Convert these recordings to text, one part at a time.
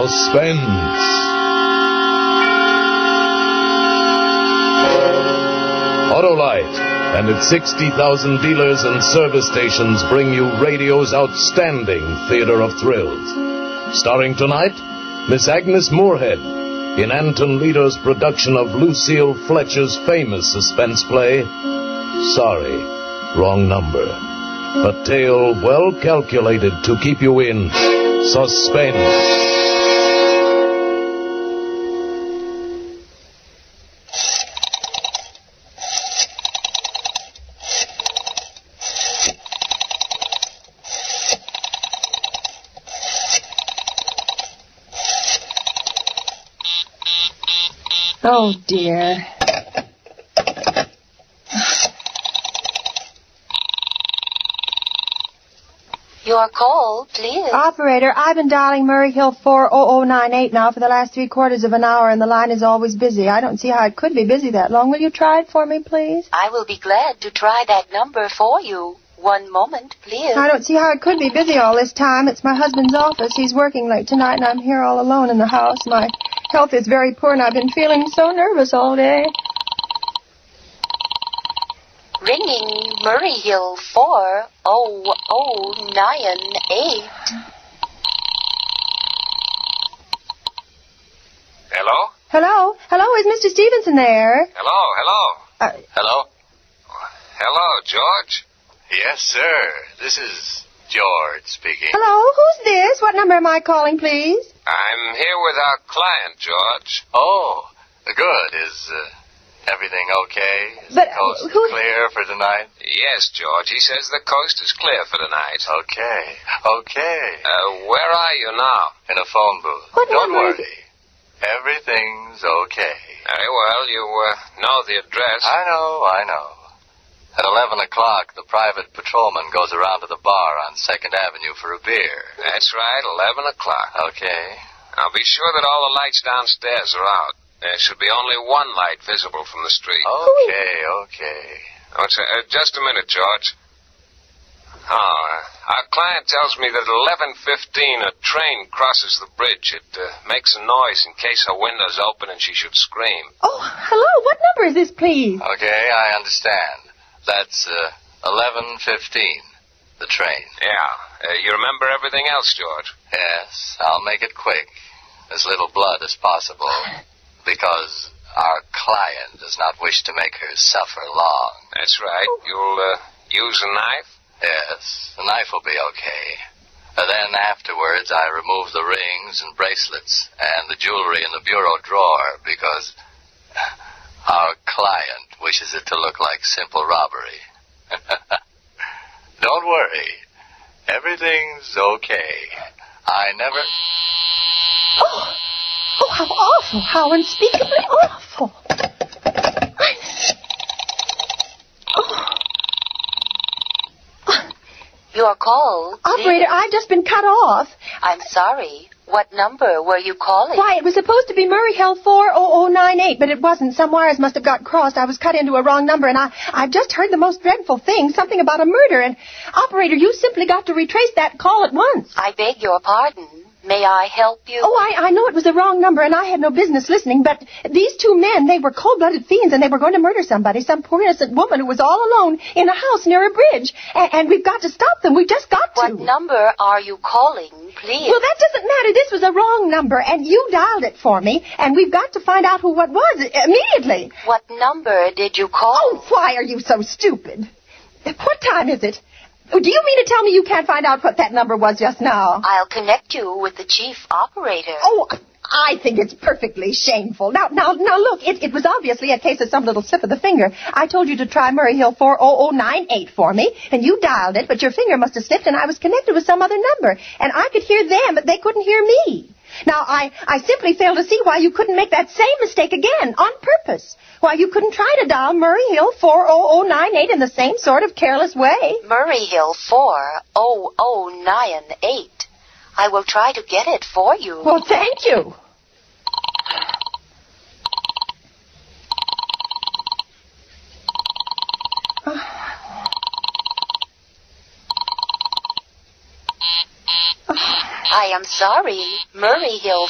Suspense. Autolite and its 60,000 dealers and service stations bring you radio's outstanding theater of thrills. Starring tonight, Miss Agnes Moorehead in Anton Leader's production of Lucille Fletcher's famous suspense play, Sorry, Wrong Number. A tale well calculated to keep you in suspense. Oh, dear. Your call, please. Operator, I've been dialing Murray Hill 40098 now for the last 3/4 of an hour, and the line is always busy. I don't see how it could be busy that long. Will you try it for me, please? I will be glad to try that number for you. One moment, please. I don't see how it could be busy all this time. It's my husband's office. He's working late tonight, and I'm here all alone in the house. My health is very poor, and I've been feeling so nervous all day. Ringing Murray Hill 40098. Hello? Hello? Hello, is Mr. Stevenson there? Hello? Hello? Hello, George? Yes, sir. This is George speaking. Hello, who's this? What number am I calling, please? I'm here with our client, George. Oh, good. Is everything okay? Is But, the coast who- clear for tonight? Yes, George. He says the coast is clear for tonight. Okay. Where are you now? In a phone booth. What Don't number is worry. Everything's okay. Very well. You know the address. I know. At 11 o'clock, the private patrolman goes around to the bar on 2nd Avenue for a beer. That's right, 11 o'clock. Okay. Now be sure that all the lights downstairs are out. There should be only one light visible from the street. Okay. Oh, just a minute, George. Our client tells me that at 11:15 a train crosses the bridge. It makes a noise in case her window's open and she should scream. Oh, hello, what number is this, please? Okay, I understand. That's 11:15, the train. Yeah. You remember everything else, George? Yes, I'll make it quick. As little blood as possible. Because our client does not wish to make her suffer long. That's right. You'll use a knife? Yes, the knife will be okay. Then afterwards I remove the rings and bracelets and the jewelry in the bureau drawer because our client wishes it to look like simple robbery. Don't worry. Everything's okay. I never... Oh, how awful. How unspeakably awful. Your call, please. Operator, I've just been cut off. I'm sorry. What number were you calling? Why, it was supposed to be Murray Hill 40098, but it wasn't. Some wires must have got crossed. I was cut into a wrong number, and I've just heard the most dreadful thing, something about a murder. And, Operator, you simply got to retrace that call at once. I beg your pardon. May I help you? Oh, I know it was the wrong number, and I had no business listening, but these two men, they were cold-blooded fiends, and they were going to murder somebody, some poor innocent woman who was all alone in a house near a bridge. And we've got to stop them. We've just got to. What number are you calling, please? Well, that doesn't matter. This was a wrong number, and you dialed it for me, and we've got to find out what was immediately. What number did you call? Oh, why are you so stupid? What time is it? Do you mean to tell me you can't find out what that number was just now? I'll connect you with the chief operator. Oh, I think it's perfectly shameful. Now, look, it was obviously a case of some little slip of the finger. I told you to try Murray Hill 40098 for me, and you dialed it, but your finger must have slipped, and I was connected with some other number. And I could hear them, but they couldn't hear me. Now, I simply fail to see why you couldn't make that same mistake again, on purpose. Why you couldn't try to dial Murray Hill 40098 in the same sort of careless way. Murray Hill 40098. I will try to get it for you. Well, thank you. I am sorry. Murray Hill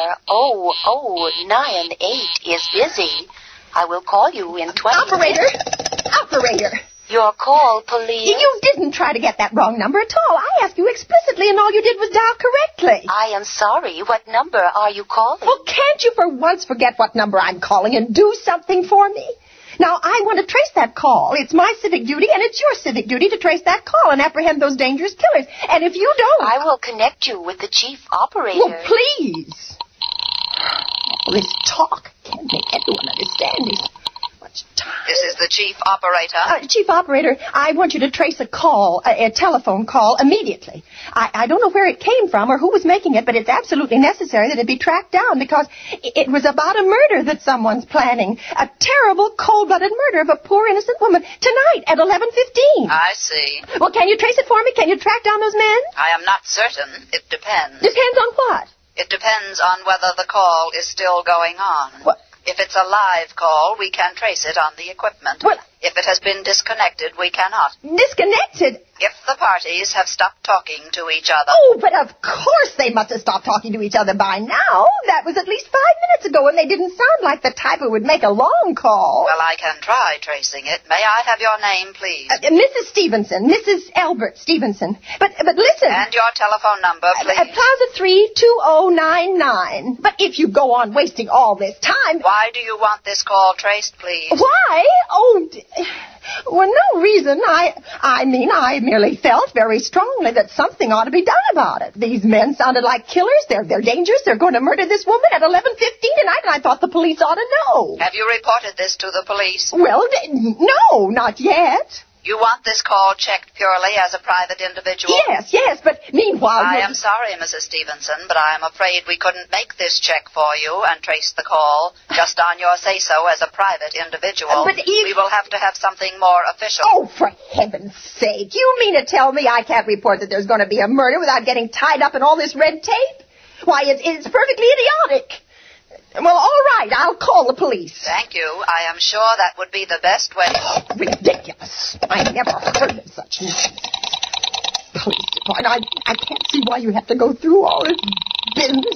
40098 is busy. I will call you in 20 minutes. Operator! Your call, police. You didn't try to get that wrong number at all. I asked you explicitly, and all you did was dial correctly. I am sorry. What number are you calling? Well, can't you for once forget what number I'm calling and do something for me? Now, I want to trace that call. It's my civic duty, and it's your civic duty to trace that call and apprehend those dangerous killers. And if you don't... I will connect you with the chief operator. Well, please. All this talk can't make anyone understand me. Much time. This is the chief operator. Chief operator, I want you to trace a call, a telephone call, immediately. I don't know where it came from or who was making it, but it's absolutely necessary that it be tracked down because it was about a murder that someone's planning. A terrible, cold-blooded murder of a poor, innocent woman tonight at 11:15. I see. Well, can you trace it for me? Can you track down those men? I am not certain. It depends. Depends on what? It depends on whether the call is still going on. What? If it's a live call, we can trace it on the equipment. Well, if it has been disconnected, we cannot. Disconnected? If the parties have stopped talking to each other. Oh, but of course they must have stopped talking to each other by now. That was at least 5 minutes ago, and they didn't sound like the type who would make a long call. Well, I can try tracing it. May I have your name, please? Mrs. Stevenson. Mrs. Albert Stevenson. But listen. And your telephone number, please. Plaza 32099. But if you go on wasting all this time... Why do you want this call traced, please? Why? Oh, well, no reason. I mean, I merely felt very strongly that something ought to be done about it. These men sounded like killers. They're dangerous. They're going to murder this woman at 11:15 tonight, and I thought the police ought to know. Have you reported this to the police? Well, no, not yet. You want this call checked purely as a private individual? Yes, but meanwhile... I am sorry, Mrs. Stevenson, but I am afraid we couldn't make this check for you and trace the call just on your say-so as a private individual. But we will have to have something more official. Oh, for heaven's sake. You mean to tell me I can't report that there's going to be a murder without getting tied up in all this red tape? Why, it's perfectly idiotic. Well, all right, I'll call the police. Thank you. I am sure that would be the best way. Oh, ridiculous. I never heard of such nonsense. Police department. I can't see why you have to go through all this business.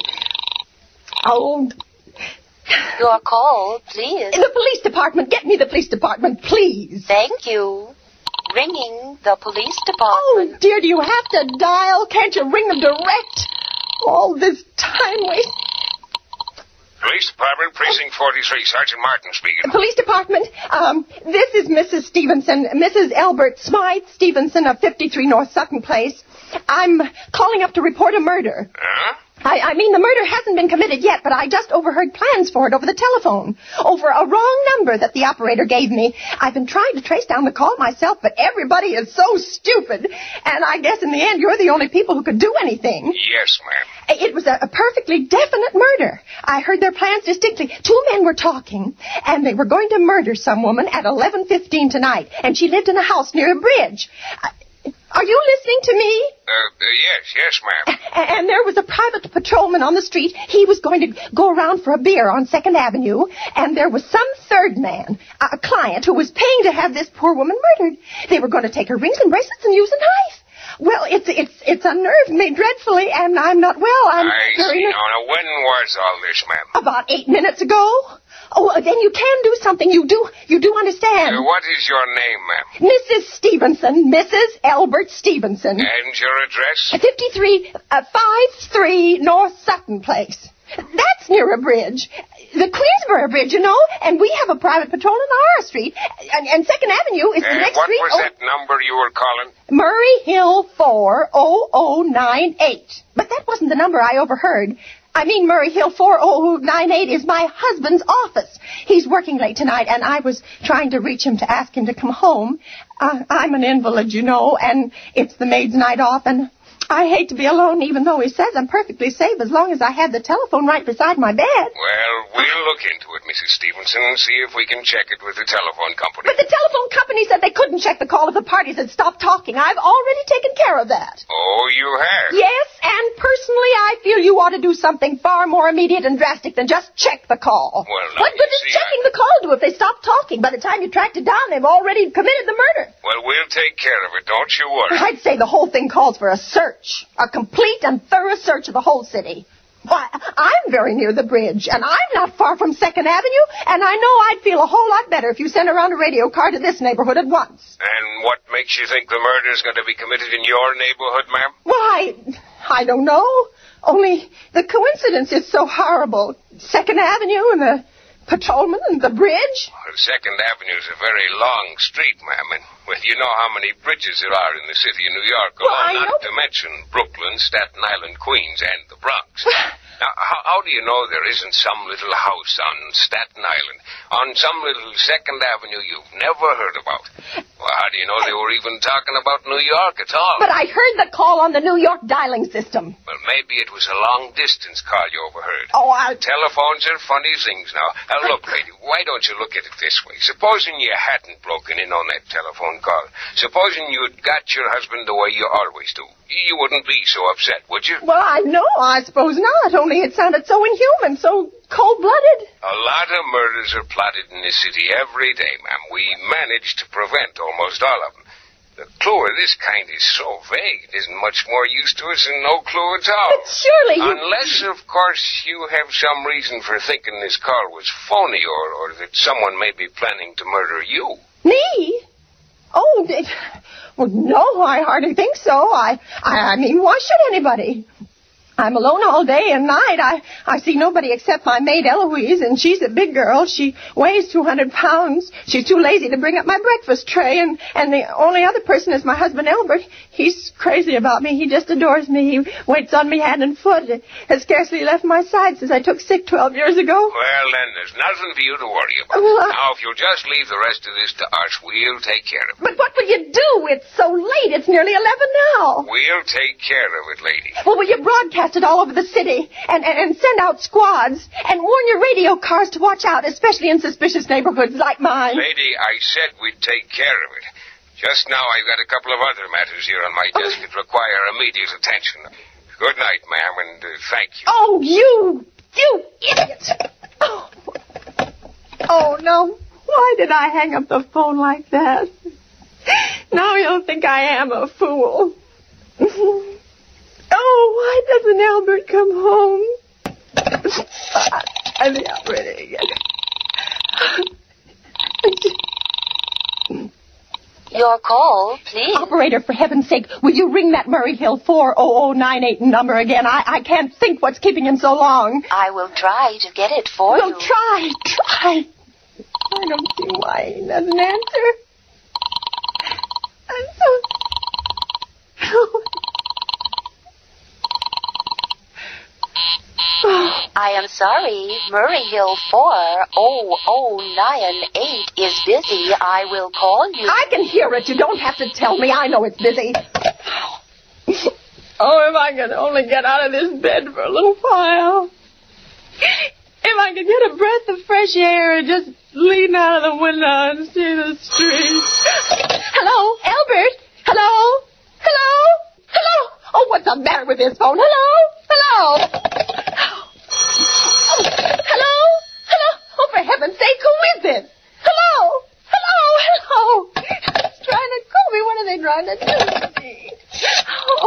Oh. Your call, please. The police department. Get me the police department, please. Thank you. Ringing the police department. Oh, dear, do you have to dial? Can't you ring them direct? All this time wasted. Police Department, Precinct 43, Sergeant Martin speaking. Police Department, this is Mrs. Stevenson, Mrs. Albert Smythe Stevenson of 53 North Sutton Place. I'm calling up to report a murder. Huh? I mean, the murder hasn't been committed yet, but I just overheard plans for it over the telephone, over a wrong number that the operator gave me. I've been trying to trace down the call myself, but everybody is so stupid, and I guess in the end you're the only people who could do anything. Yes, ma'am. It was a perfectly definite murder. I heard their plans distinctly. 2 men were talking, and they were going to murder some woman at 11:15 tonight, and she lived in a house near a bridge. Are you listening to me? Yes, ma'am. And there was a private patrolman on the street. He was going to go around for a beer on 2nd Avenue, and there was some third man, a client, who was paying to have this poor woman murdered. They were going to take her rings and bracelets and use a knife. Well, it's unnerved me dreadfully, and I'm not well. I see. Now, when was all this, ma'am? About 8 minutes ago. Oh, then you can do something. You do understand. What is your name, ma'am? Mrs. Stevenson, Mrs. Albert Stevenson. And your address? 53 North Sutton Place. That's near a bridge. The Queensboro Bridge, you know, and we have a private patrol on our street. And 2nd Avenue is the next what street. What was that number you were calling? Murray Hill 40098. But that wasn't the number I overheard. I mean, Murray Hill 40098 is my husband's office. He's working late tonight, and I was trying to reach him to ask him to come home. I'm an invalid, you know, and it's the maid's night off, and I hate to be alone, even though he says I'm perfectly safe as long as I have the telephone right beside my bed. Well, we'll look into it, Mrs. Stevenson, and see if we can check it with the telephone company. But the telephone company said they couldn't check the call if the parties had stopped talking. I've already taken care of that. Oh, you have? Yes, and personally I feel you ought to do something far more immediate and drastic than just check the call. Well, now, what good does checking the call do if they stop talking? By the time you tracked it down, they've already committed the murder. Well, we'll take care of it, don't you worry. I'd say the whole thing calls for a search. search. A complete and thorough search of the whole city. Why, I'm very near the bridge, and I'm not far from 2nd Avenue, and I know I'd feel a whole lot better if you sent around a radio car to this neighborhood at once. And what makes you think the murder's going to be committed in your neighborhood, ma'am? Why, I don't know. Only the coincidence is so horrible. 2nd Avenue and the patrolman and the bridge. Well, 2nd Avenue's a very long street, ma'am, and well, you know how many bridges there are in the city of New York alone, not to mention Brooklyn, Staten Island, Queens, and the Bronx. Now, how do you know there isn't some little house on Staten Island, on some little 2nd Avenue you've never heard about? Well, how do you know they were even talking about New York at all? But I heard the call on the New York dialing system. Well, maybe it was a long-distance call you overheard. Oh, Telephones are funny things now. Now, look, lady, why don't you look at it this way? Supposing you hadn't broken in on that telephone call. Supposing you'd got your husband the way you always do. You wouldn't be so upset, would you? Well, I suppose not. Only it sounded so inhuman, so cold-blooded. A lot of murders are plotted in this city every day, ma'am. We manage to prevent almost all of them. The clue of this kind is so vague, it isn't much more use to us than no clue at all. But surely you... Unless, of course, you have some reason for thinking this call was phony or that someone may be planning to murder you. Me? Oh, well, no, I hardly think so. I mean, why should anybody? I'm alone all day and night. I see nobody except my maid Eloise, and she's a big girl. She weighs 200 pounds. She's too lazy to bring up my breakfast tray, and the only other person is my husband Albert. He's crazy about me. He just adores me. He waits on me hand and foot. Has scarcely left my side since I took sick 12 years ago. Well, then, there's nothing for you to worry about. Now, if you'll just leave the rest of this to us, we'll take care of it. But what will you do? It's so late. It's nearly 11 now. We'll take care of it, lady. Well, will you broadcast it all over the city and send out squads and warn your radio cars to watch out, especially in suspicious neighborhoods like mine? Lady, I said we'd take care of it. Just now I've got a couple of other matters here on my desk that require immediate attention. Good night, ma'am, and thank you. Oh, you idiot! Oh, no. Why did I hang up the phone like that? Now you'll think I am a fool. Oh, why doesn't Albert come home? I think I'm ready again. Your call, please. Operator, for heaven's sake, will you ring that Murray Hill 40098 number again? I can't think what's keeping him so long. I will try to get it for you. Well, try. I don't see why he doesn't answer. I'm so... I am sorry. Murray Hill 40098 is busy. I will call you. I can hear it. You don't have to tell me. I know it's busy. Oh, if I could only get out of this bed for a little while. If I could get a breath of fresh air and just lean out of the window and see the street. Hello, Albert? Hello? Hello? Hello? Oh, what's the matter with this phone? Hello? Hello? Oh, hello? Hello? Oh, for heaven's sake, who is it? Hello? Hello? Hello? It's trying to call me. What are they trying to do to me? Oh.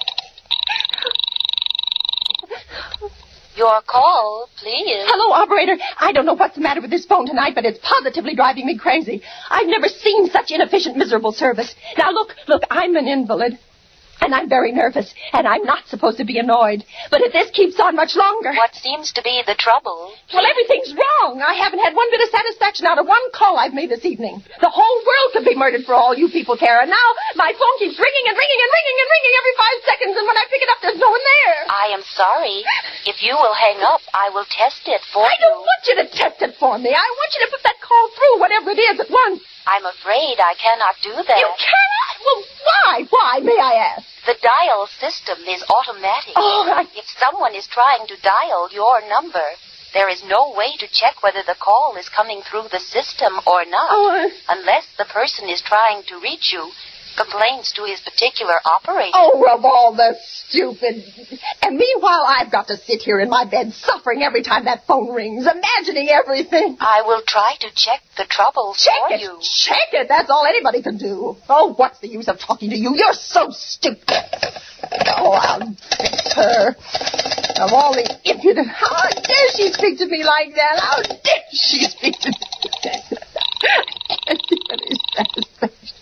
Your call, please. Hello, operator. I don't know what's the matter with this phone tonight, but it's positively driving me crazy. I've never seen such inefficient, miserable service. Now, look, I'm an invalid. And I'm very nervous, and I'm not supposed to be annoyed. But if this keeps on much longer... What seems to be the trouble? Well, everything's wrong. I haven't had one bit of satisfaction out of one call I've made this evening. The whole world could be murdered for all you people care. And now my phone keeps ringing and ringing and ringing and ringing every 5 seconds, and when I pick it up, there's no one there. I am sorry. If you will hang up, I will test it for you. I don't want you to test it for me. I want you to put that call through, whatever it is, at once. I'm afraid I cannot do that. You cannot? Well, why? Why, may I ask? The dial system is automatic. Oh, If someone is trying to dial your number, there is no way to check whether the call is coming through the system or not. Unless the person is trying to reach you, complaints to his particular operator. Oh, of all the stupid... And meanwhile, I've got to sit here in my bed suffering every time that phone rings, imagining everything. I will try to check the trouble for you. Check it. That's all anybody can do. Oh, what's the use of talking to you? You're so stupid. Oh, I'll fix her. Of all the impudent... How dare she speak to me like that? How dare she speak to me like that? I can't get any satisfaction.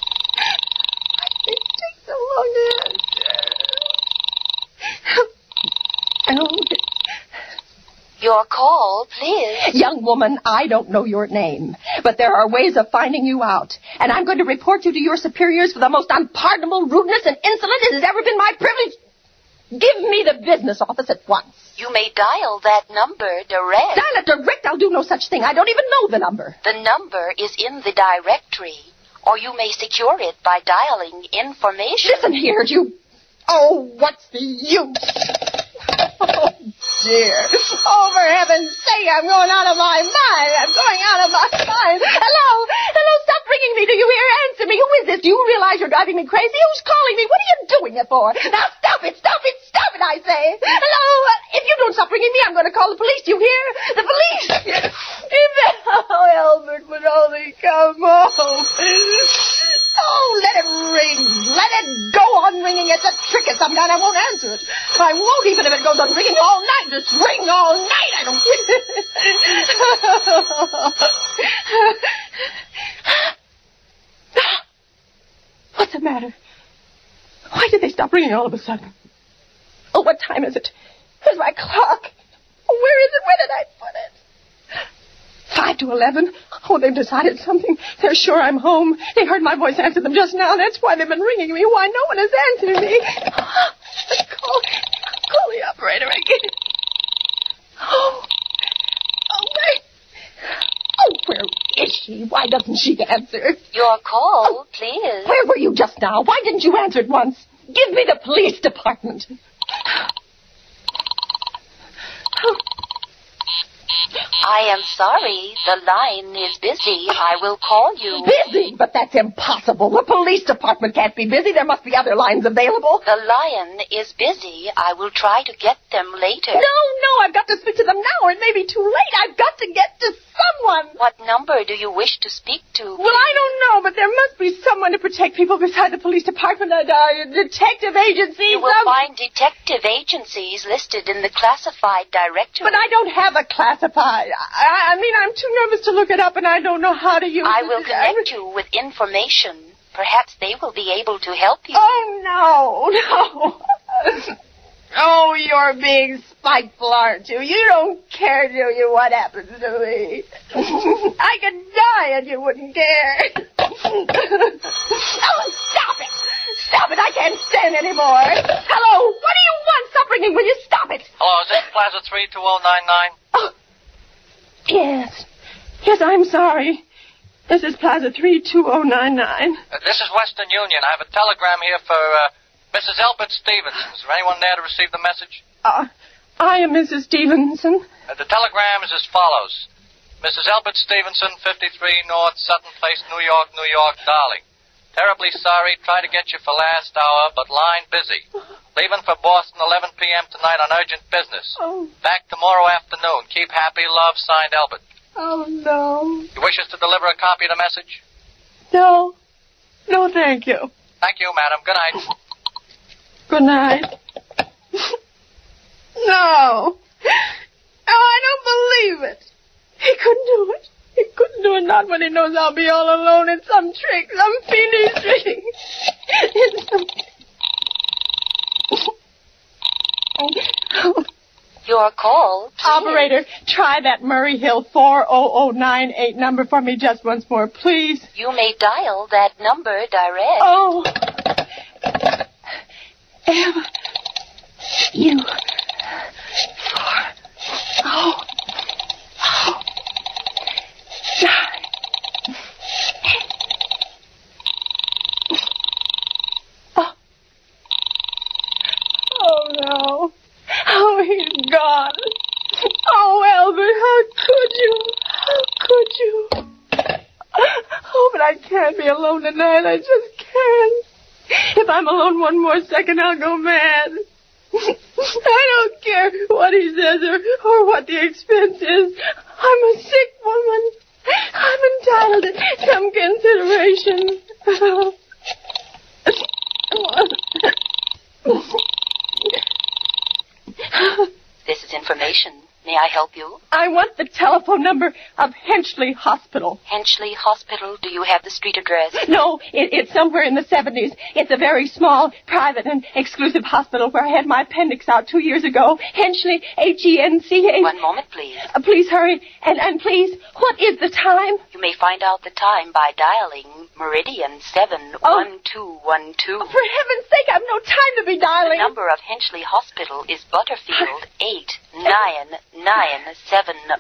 It takes so long to answer. Your call, please. Young woman, I don't know your name, but there are ways of finding you out. And I'm going to report you to your superiors for the most unpardonable rudeness and insolence it has ever been my privilege. Give me the business office at once. You may dial that number direct. Dial it direct? I'll do no such thing. I don't even know the number. The number is in the directory, or you may secure it by dialing information. Listen here, you... Oh, what's the use? Oh, dear. Oh, for heaven's sake, I'm going out of my mind. I'm going out of my mind. Hello? Hello, stop ringing me. Do you hear? Answer me. Who is this? Do you realize you're driving me crazy? Who's calling me? What are you doing it for? Now, stop it, I say. Hello? If you don't stop ringing me, I'm going to call the police. Do you hear? The police. Oh, Albert would only come home. Oh, let it ring. Let it go on ringing. It's a trick of some kind. I won't answer it. I won't, even if it goes on ringing all night. Just ring all night. I don't... What's the matter? Why did they stop ringing all of a sudden? Oh, what time is it? Where's my clock? Oh, where is it? Where did I put it? 5 to 11. Oh, they've decided something. They're sure I'm home. They heard my voice answer them just now. That's why they've been ringing me. Why no one has answered me. Call the operator again. Oh, wait. Oh, where is she? Why doesn't she answer? Your call, please. Where were you just now? Why didn't you answer it once? Give me the police department. I am sorry. The line is busy. I will call you. Busy? But that's impossible. The police department can't be busy. There must be other lines available. The lion is busy. I will try to get them later. No, I've got to speak to them now, or it may be too late. I've got to get to someone. What number do you wish to speak to? Well, I don't know, but there must be someone to protect people beside the police department, a detective agency. You will find detective agencies listed in the classified directory. But I don't have a classified. I mean, I'm too nervous to look it up, and I don't know how to use it. I will connect you with information. Perhaps they will be able to help you. Oh, no. Oh, you're being spiteful, aren't you? You don't care, do you, what happens to me? I could die and you wouldn't care. Oh, stop it! Stop it, I can't stand anymore. Hello, what do you want? Stop ringing, will you? Stop it. Hello, is this Plaza 32099? Oh, yes, I'm sorry. This is Plaza 32099. This is Western Union. I have a telegram here for, Mrs. Elbert Stevenson. Is there anyone there to receive the message? I am Mrs. Stevenson. The telegram is as follows. Mrs. Elbert Stevenson, 53 North Sutton Place, New York, darling. Terribly sorry. Try to get you for last hour, but line busy. Leaving for Boston 11 p.m. tonight on urgent business. Oh. Back tomorrow afternoon. Keep happy. Love, signed Elbert. Oh, no. You wish us to deliver a copy of the message? No. No, thank you. Thank you, madam. Good night. Good night. No. Oh, I don't believe it. He couldn't do it. He couldn't do it, not when he knows I'll be all alone. It's some trick, some fiendish trick. It's some... Your call, please. Operator, try that Murray Hill 40098 number for me just once more, please. You may dial that number direct. Oh. M-U-4. Oh. 9. Oh, no. Oh, he's gone. Oh, Albert, how could you? How could you? Oh, but I can't be alone tonight. I just can't. If I'm alone one more second, I'll go mad. I don't care what he says or what the expense is. I'm a sick woman. I'm entitled to some consideration. This is information. May I help you? I want the telephone number of Henchley Hospital. Henchley Hospital? Do you have the street address? No, it's somewhere in the 70s. It's a very small, private, and exclusive hospital where I had my appendix out 2 years ago. Henchley, Hencha. 1 moment, please. Please hurry. And please, what is the time? You may find out the time by dialing Meridian 71212. Oh, for heaven's sake, I've no time to be dialing. The number of Henchley Hospital is Butterfield 89970.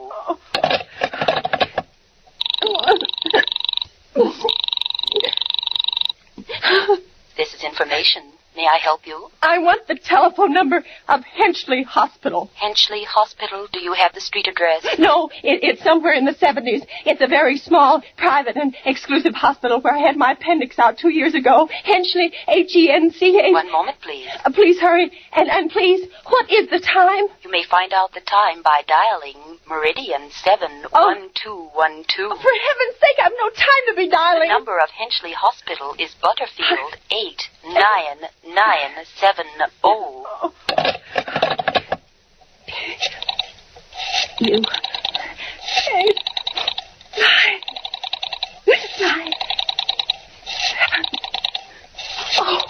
This is information. May I help you? I want the telephone number of Henchley Hospital. Henchley Hospital? Do you have the street address? No, it's somewhere in the 70s. It's a very small, private, and exclusive hospital where I had my appendix out 2 years ago. Henchley, Hencha. 1 moment, please. Please hurry. And please, what is the time? You may find out the time by dialing Meridian 71212. For heaven's sake, I've no time to be dialing. The number of Henchley Hospital is Butterfield 89970. You. 8, 9, 7. Oh.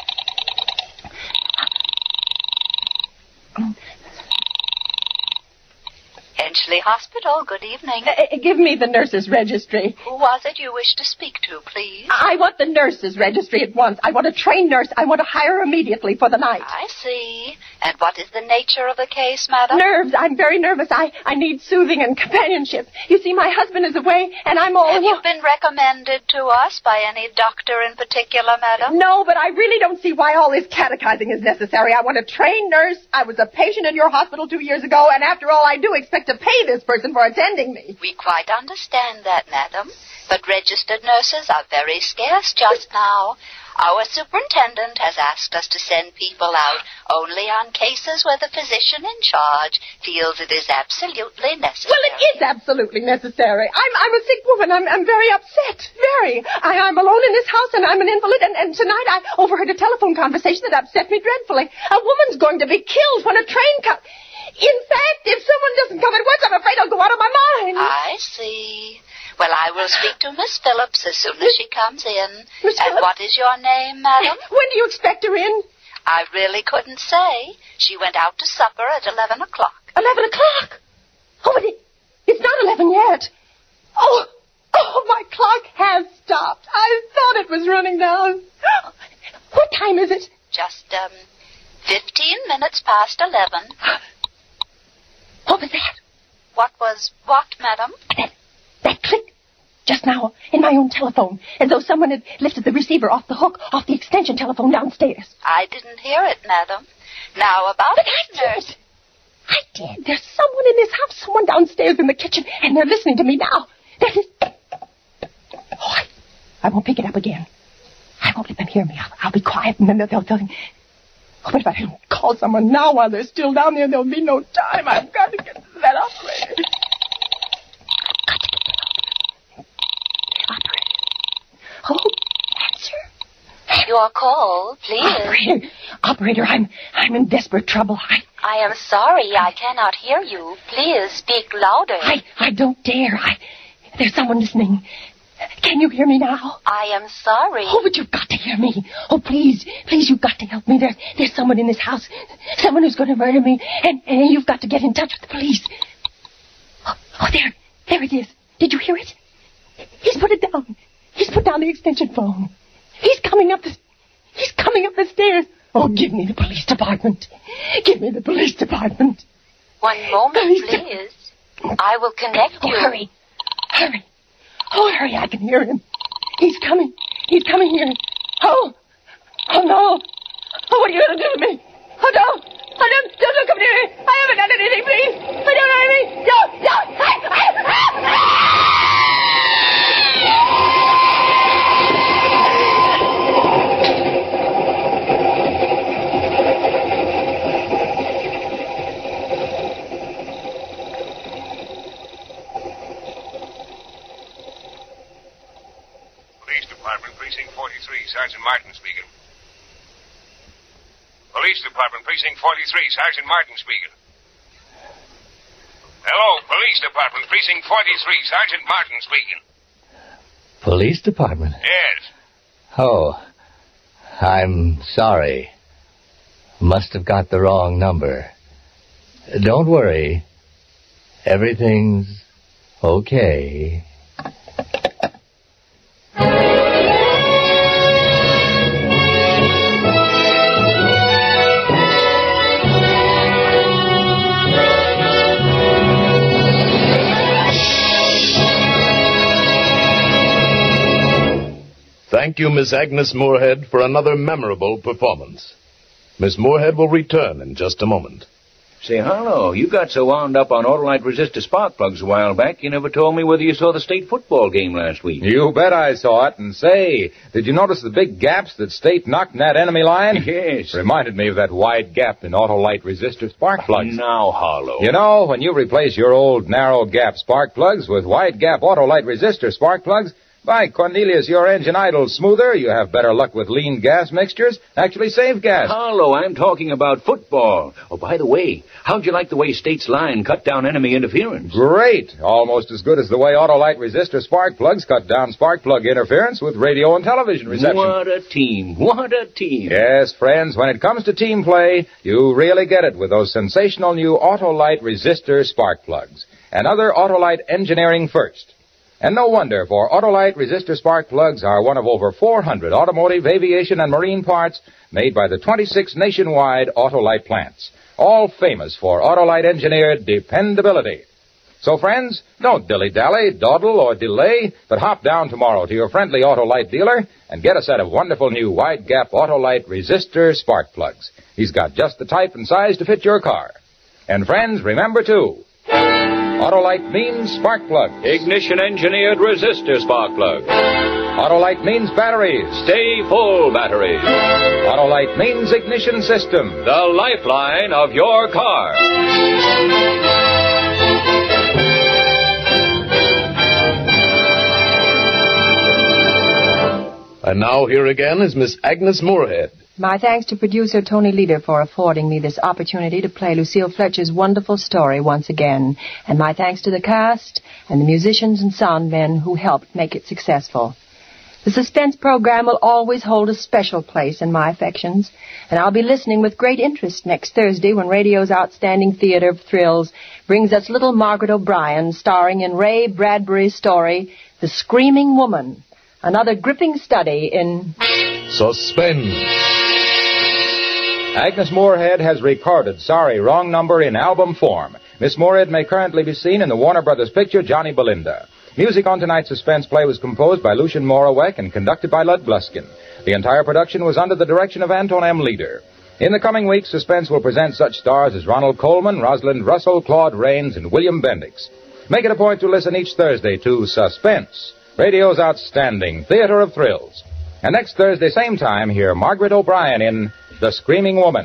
Henchley Hospital, good evening. Give me the nurse's registry. Who was it you wish to speak to, please? I want the nurse's registry at once. I want a trained nurse. I want to hire her immediately for the night. I see. And what is the nature of the case, madam? Nerves. I'm very nervous. I need soothing and companionship. You see, my husband is away, and I'm all... Have you been recommended to us by any doctor in particular, madam? No, but I really don't see why all this catechizing is necessary. I want a trained nurse. I was a patient in your hospital 2 years ago, and after all, I do expect to pay this person for attending me. We quite understand that, madam. But registered nurses are very scarce just now. Our superintendent has asked us to send people out only on cases where the physician in charge feels it is absolutely necessary. Well, it is absolutely necessary. I'm a sick woman. I'm very upset. Very. I'm alone in this house, and I'm an invalid, and tonight I overheard a telephone conversation that upset me dreadfully. A woman's going to be killed when a train comes. In fact, if someone doesn't come at once, I'm afraid I'll go out of my mind. I see. Well, I will speak to Miss Phillips as soon as she comes in. Miss Phillips? And what is your name, madam? When do you expect her in? I really couldn't say. She went out to supper at 11 o'clock. 11 o'clock? Oh, but it's not 11 yet. Oh, my clock has stopped. I thought it was running down. What time is it? Just, 15 minutes past 11. What was that? What was what, madam? That click just now in my own telephone, as though someone had lifted the receiver off the hook, off the extension telephone downstairs. I didn't hear it, madam. Now about but this nurse. I did. There's someone in this house, someone downstairs in the kitchen, and they're listening to me now. I won't pick it up again. I won't let them hear me. I'll be quiet, and then they'll Oh, but if I don't call someone now while they're still down there, there'll be no time. I've got to get to that operator. Oh, answer. Your call, please. Operator, I'm in desperate trouble. I am sorry, I cannot hear you. Please speak louder. I don't dare. There's someone listening. Can you hear me now? I am sorry. Oh, but you've got to hear me. Oh, please, you've got to help me. There's someone in this house, someone who's going to murder me, and you've got to get in touch with the police. Oh, there it is. Did you hear it? He's put it down. He's put down the extension phone. He's coming up the stairs. Oh, give me the police department. Give me the police department. 1 moment, please. I will connect you. Hurry. Oh, hurry, I can hear him. He's coming here. Oh, no. Oh, what are you going to do to me? Oh, don't come near me. I haven't done anything, please. I don't know anything. Department, Precinct 43. Sergeant Martin speaking. Police Department, Precinct 43. Sergeant Martin speaking. Hello, Police Department, Precinct 43. Sergeant Martin speaking. Police Department? Yes. Oh, I'm sorry. Must have got the wrong number. Don't worry. Everything's okay. Thank you, Miss Agnes Moorehead, for another memorable performance. Miss Moorehead will return in just a moment. Say, Harlow, you got so wound up on Autolite resistor spark plugs a while back, you never told me whether you saw the state football game last week. You bet I saw it. And say, did you notice the big gaps that State knocked in that enemy line? Yes. Reminded me of that wide gap in Autolite resistor spark plugs. Now, Harlow. You know, when you replace your old narrow gap spark plugs with wide gap Autolite resistor spark plugs, by Cornelius, your engine idles smoother, you have better luck with lean gas mixtures, actually save gas. Harlow, I'm talking about football. Oh, by the way, how'd you like the way State's line cut down enemy interference? Great. Almost as good as the way Autolite resistor spark plugs cut down spark plug interference with radio and television reception. What a team. What a team. Yes, friends, when it comes to team play, you really get it with those sensational new Autolite resistor spark plugs. And other Autolite engineering first. And no wonder, for Autolite resistor spark plugs are one of over 400 automotive, aviation, and marine parts made by the 26 nationwide Autolite plants, all famous for Autolite engineered dependability. So, friends, don't dilly-dally, dawdle, or delay, but hop down tomorrow to your friendly Autolite dealer and get a set of wonderful new wide-gap Autolite resistor spark plugs. He's got just the type and size to fit your car. And, friends, remember, too, Autolite means spark plug. Ignition-engineered resistor spark plug. Autolite means batteries. Stay full batteries. Autolite means ignition system. The lifeline of your car. And now here again is Miss Agnes Moorehead. My thanks to producer Tony Leader for affording me this opportunity to play Lucille Fletcher's wonderful story once again. And my thanks to the cast and the musicians and sound men who helped make it successful. The suspense program will always hold a special place in my affections, and I'll be listening with great interest next Thursday when radio's outstanding theater of thrills brings us little Margaret O'Brien starring in Ray Bradbury's story, The Screaming Woman, another gripping study in Suspense. Agnes Moorehead has recorded Sorry, Wrong Number in album form. Miss Moorehead may currently be seen in the Warner Brothers picture Johnny Belinda. Music on tonight's suspense play was composed by Lucien Moravec and conducted by Lud Gluskin. The entire production was under the direction of Anton M. Leader. In the coming weeks, Suspense will present such stars as Ronald Coleman, Rosalind Russell, Claude Rains, and William Bendix. Make it a point to listen each Thursday to Suspense, radio's outstanding theater of thrills. And next Thursday, same time, hear Margaret O'Brien in The Screaming Woman.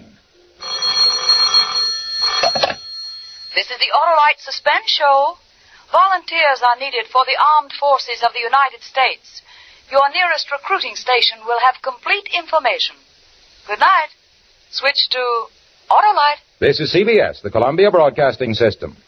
This is the Autolite Suspense Show. Volunteers are needed for the armed forces of the United States. Your nearest recruiting station will have complete information. Good night. Switch to Autolite. This is CBS, the Columbia Broadcasting System.